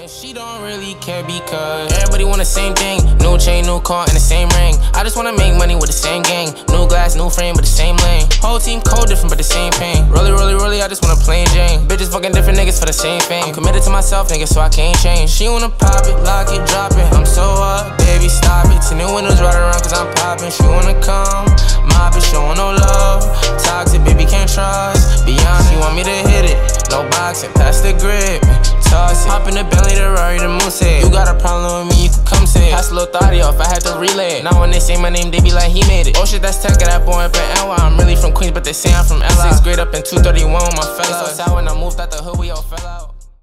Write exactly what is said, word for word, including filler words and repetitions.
And she don't really care because everybody want the same thing. New chain, new car, and the same ring. I just wanna make money with the same gang. New glass, new frame, but the same lane. Whole team code different, but the same pain. Rolly, rolly, rolly, I just wanna plain Jane. Bitches fucking different niggas for the same fame. I'm committed to myself, nigga, so I can't change. She wanna pop it, lock it, drop it. I'm so up, baby, stop it. Ten new windows right around cause I'm popping. She wanna come, mop it, showing no love. Toxic, baby, can't trust. Beyond, she want me to hit it. No boxing, pass the grip. Toss it. Hop in the Bentley, the Rari, the Moose head. You got a problem with me, you can come say it. Pass a little thotty off, I had to relay it. Now when they say my name, they be like, he made it. Oh shit, that's tech, that boy up in N Y. I'm really from Queens, but they say I'm from L A. Sixth grade up in two thirty-one with my fellas. So sad when I moved out the hood, we all fell out.